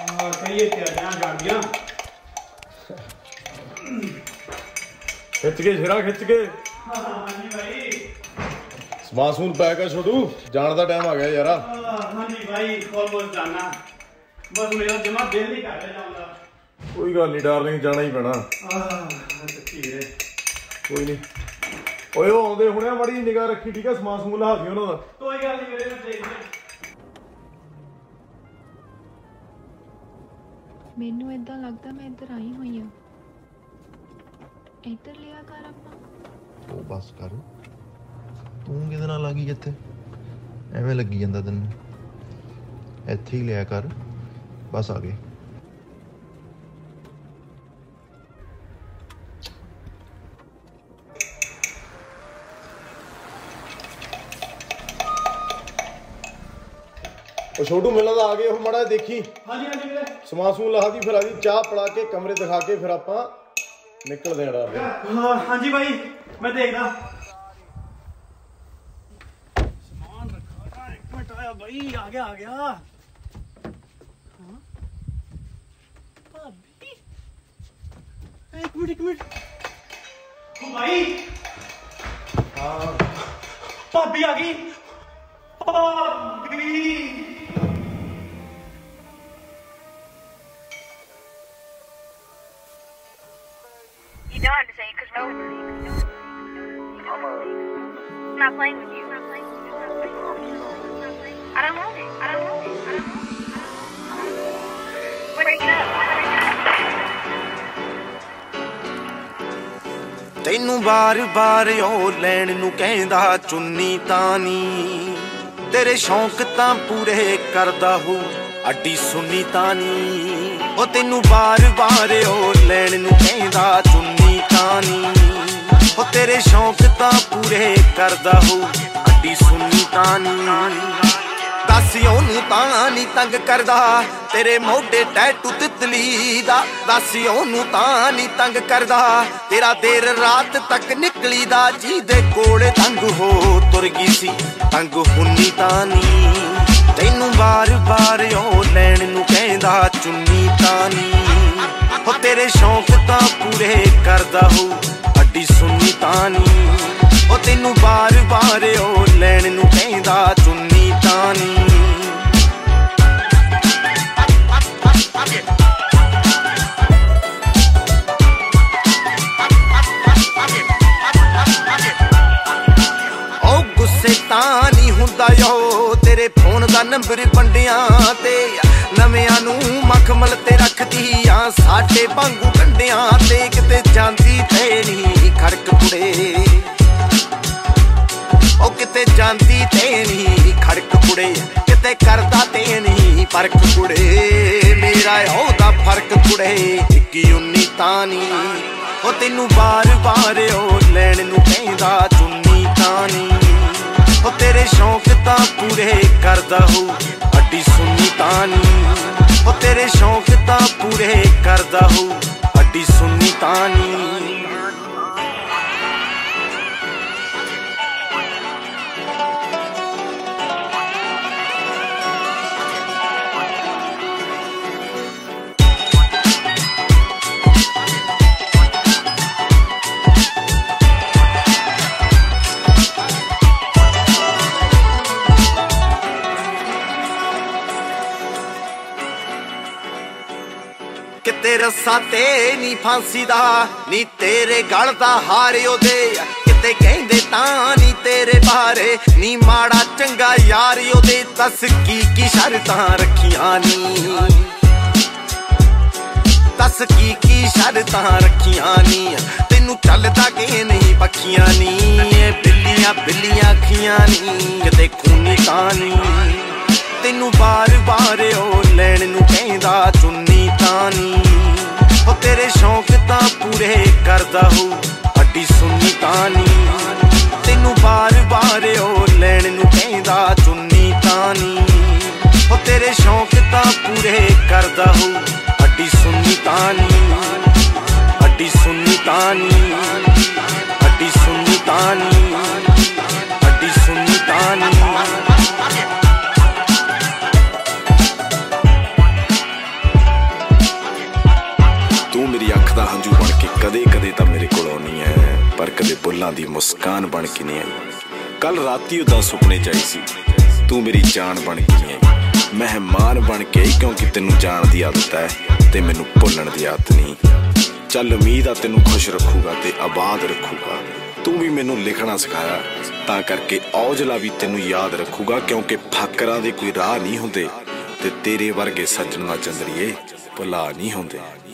कहिए तैयारियां जान गया खिच के शिरा खिच के हाँ जी भाई समान समून पैक है छोटू जाने का टाइम आ गया यार। हाँ जी भाई ऑलमोस्ट जाना बस मेरा जमा दिल नहीं कर रहा जाऊंगा। कोई गल नहीं डार्लिंग जाना ही पैना कोई नहीं ओए आउंदे हुणे बड़ी निगाह रखी ठीक है समान समून ला दी उन्हां दा कोई गल नहीं मेरे में देख ਮੈਨੂੰ ਇਦਾਂ ਲੱਗਦਾ ਮੈਂ ਇੱਧਰ ਆਈ ਹੋਈ ਹਾਂ ਇੱਧਰ ਲਿਆ ਕਰ ਆਪਾਂ ਉਹ ਬਸ ਕਰ ਤੂੰ ਕਿਹਦੇ ਨਾਲ ਲੱਗੀ ਇੱਥੇ ਐਵੇਂ ਲੱਗੀ ਜਾਂਦਾ ਤੈਨੂੰ ਇੱਥੇ ਹੀ ਲਿਆ ਕਰ ਬਸ ਆ ਗਏ। छोटू मिलना तो आ गए हो माड़ा देखी। हाँ जी हाँ जी समान समून ला दी फिर आदि चाह पड़ा के कमरे दिखा के फिर आप निकल देना। हाँ जी भाई मैं देखदा सामान रखा एक मिनट आया भाई आ गया हाँ भाभी एक मिनट ओ भाई हाँ भाभी आ गई भाभी You don't understand because no one's I'm not playing with you. I don't want it. Break it up. ਤੈਨੂੰ ਬਾਰ-ਬਾਰ ਉਹ ਲੈਣ ਨੂੰ ਕਹਿੰਦਾ ਚੁੰਨੀ ਤਾਨੀ ਤੇਰੇ ਸ਼ੌਂਕ ਤਾਂ ਪੂਰੇ ਕਰਦਾ ਹੋ ਅੱਡੀ ਸੁੰਨੀ ਤਾਨੀ ਉਹ ਤੈਨੂੰ ਬਾਰ-ਬਾਰ ਉਹ ਲੈਣ ਨੂੰ ਕਹਿੰਦਾ ਚੁੰਨੀ ਤਾਨੀ ਉਹ ਤੇਰੇ ਸ਼ੌਂਕ ਤਾਂ ਪੂਰੇ ਕਰਦਾ ਹੋ ਅੱਡੀ ਸੁੰਨੀ ਤਾਨੀ ਦੱਸ ਉਹਨੂੰ ਤਾਂ ਨਹੀਂ ਤੰਗ ਕਰਦਾ ਤੇਰੇ ਮੋਢੇ ਟੈਟੂ ਤਿਤਲੀ ਦਾ ਦੱਸ ਉਹਨੂੰ ਤਾਂ ਨਹੀਂ ਤੰਗ ਕਰਦਾ ਤੇਰਾ ਦੇਰ ਰਾਤ ਤੱਕ ਨਿਕਲੀ ਦਾ ਜਿਹਦੇ ਕੋਲ ਤੰਗ ਹੋ ਤੁਰ ਗਈ ਸੀ ਤੰਗ ਹੁੰਨੀ ਤਾਂ ਨਹੀਂ ਤੈਨੂੰ ਬਾਰ-ਬਾਰ ਉਹ ਲੈਣ ਨੂੰ ਕਹਿੰਦਾ ਚੁੰਨੀ ਤਾਂ ਨਹੀਂ ਉਹ ਤੇਰੇ ਸ਼ੌਂਕ ਤਾਂ ਪੂਰੇ ਕਰਦਾ ਹੋ ਅੱਡੀ ਸੁੰਨੀ ਤਾਂ ਨਹੀਂ ਉਹ ਤੈਨੂੰ ਬਾਰ-ਬਾਰ ਉਹ ਲੈਣ ਨੂੰ ਕਹਿੰਦਾ ਚੁੰਨੀ ਤਾਂ ਨਹੀਂ ਉਹ ਗੁੱਸੇ ਤਾਂ ਨਹੀਂ ਹੁੰਦਾ ਯੋ ਤੇਰੇ ਫੋਨ ਦਾ ਨੰਬਰ ਵੰਡਿਆਂ ਤੇ ਨਵਿਆਂ ਨੂੰ ਮਖਮਲ ਤੇ ਰੱਖਦੀ ਆ ਸਾਡੇ ਵਾਂਗੂ ਕੰਡਿਆਂ ਤੇ ਕਿਤੇ ਜਾਂਦੀ ਤੇ ਨਹੀਂ ਖੜਕ ਕੁੜੇ ਉਹ ਕਿਤੇ ਜਾਂਦੀ ਤੇ ਨਹੀਂ ਖੜਕ ਕੁੜੇ ਕਿਤੇ ਕਰਦਾ ਤੇ ਨਹੀਂ ਫਰਕ ਕੁੜੇ ਮੇਰਾ ਉਹਦਾ ਫਰਕ ਕੁੜੇ 21 ਤਾਂ ਨਹੀਂ ਉਹ ਤੈਨੂੰ ਬਾਰ-ਬਾਰ ਉਹ ਲੈਣ ਨੂੰ ਕਹਿੰਦਾ ਚੁੰਨੀ ਤਾਂ ਨਹੀਂ ਉਹ ਤੇਰੇ ਸ਼ੌਂਕ ਤਾਂ ਪੂਰੇ ਕਰਦਾ ਹੋ ਅੱਡੀ ਸੁੰਨੀ ਤਾਂ ਨਹੀਂ ਉਹ ਤੇਰੇ ਸ਼ੌਂਕ ਤਾਂ ਪੂਰੇ ਕਰਦਾ ਹੋ ਅੱਡੀ ਸੁੰਨੀ ਤਾਂ ਨਹੀਂ ਕਿਤੇ ਰੱਸਾਂ ਤੇ ਨੀ ਫਾਂਸੀ ਦਾ ਨੀ ਤੇਰੇ ਗਲ ਦਾ ਹਾਰ ਉਹਦੇ ਕਿਤੇ ਕਹਿੰਦੇ ਤਾਂ ਨੀ ਤੇਰੇ ਬਾਰੇ ਨੀ ਮਾੜਾ ਚੰਗਾ ਯਾਰ ਉਹਦੇ ਦੱਸ ਕੀ ਸ਼ਰਤਾਂ ਰੱਖੀਆਂ ਨੀ ਦੱਸ ਕੀ ਸ਼ਰਤਾਂ ਰੱਖੀਆਂ ਨੀ ਤੈਨੂੰ ਚੱਲਦਾ ਕਿ ਨਹੀਂ ਪੱਖੀਆਂ ਨੀ ਬਿੱਲੀਆਂ ਅੱਖੀਆਂ ਨੀ ਕਿਤੇ ਖੂਨੀ ਤਾਂ ਨੀ ਤੈਨੂੰ ਬਾਰ-ਬਾਰ ਉਹ ਲੈਣ ਨੂੰ ਕਹਿੰਦਾ ਚੁੰਨੀ ਤਾਂ ਨਹੀਂ ਉਹ ਤੇਰੇ ਸ਼ੌਂਕ ਤਾਂ ਪੂਰੇ ਕਰਦਾ ਹੋ ਅੱਡੀ ਸੁੰਨੀ ਤਾਂ ਨਹੀਂ ਤੈਨੂੰ ਬਾਰ-ਬਾਰ ਉਹ ਲੈਣ ਨੂੰ ਕਹਿੰਦਾ ਚੁੰਨੀ ਤਾਂ ਨਹੀਂ ਉਹ ਤੇਰੇ ਸ਼ੌਂਕ ਤਾਂ ਪੂਰੇ ਕਰਦਾ ਹੋ ਅੱਡੀ ਸੁੰਨੀ ਤਾਂ ਨਹੀਂ ਅੱਡੀ ਸੁੰਨੀ ਤਾਂ ਨਹੀਂ ਅੱਡੀ ਸੁੰਨੀ ਤਾਂ ਨਹੀਂ ਅੱਡੀ ਸੁੰਨੀ ਤਾਂ ਨਹੀਂ ਬਾਜੂ ਬਣ ਕੇ ਕਦੇ ਕਦੇ ਤਾਂ ਮੇਰੇ ਕੋਲ ਆਉਣੀ ਐ, ਪਰ ਕਦੇ ਬੁੱਲਾਂ ਦੀ ਮੁਸਕਾਨ ਬਣ ਕੇ ਨਹੀਂ ਆਈ। ਕੱਲ ਰਾਤੀ ਉਦਾਂ ਸੁਪਨੇ ਚ ਆਈ ਸੀ, ਤੂੰ ਮੇਰੀ ਜਾਨ ਬਣ ਕੇ ਨਹੀਂ ਆਈ। ਮਹਿਮਾਨ ਬਣ ਕੇ ਆਈ ਕਿਉਂਕਿ ਤੈਨੂੰ ਜਾਣ ਦੀ ਆਦਤ ਹੈ ਤੇ ਮੈਨੂੰ ਭੁੱਲਣ ਦੀ ਆਦਤ ਨਹੀਂ। ਚੱਲ ਉਮੀਦ ਆ ਤੈਨੂੰ ਖੁਸ਼ ਰੱਖੂਗਾ ਤੇ ਆਬਾਦ ਰੱਖੂਗਾ। ਤੂੰ ਵੀ ਮੈਨੂੰ ਲਿਖਣਾ ਸਿਖਾਇਆ, ਤਾਂ ਕਰਕੇ ਔਜਲਾ ਵੀ ਤੈਨੂੰ ਯਾਦ ਰੱਖੂਗਾ, ਕਿਉਂਕਿ ਫਾਕਰਾਂ ਦੇ ਕੋਈ ਰਾਹ ਨਹੀਂ ਹੁੰਦੇ ਤੇ ਤੇਰੇ ਵਰਗੇ ਸੱਜਣ ਦਾ ਚੰਦਰੀਏ ਭੁਲਾ ਨਹੀਂ ਹੁੰਦੇ।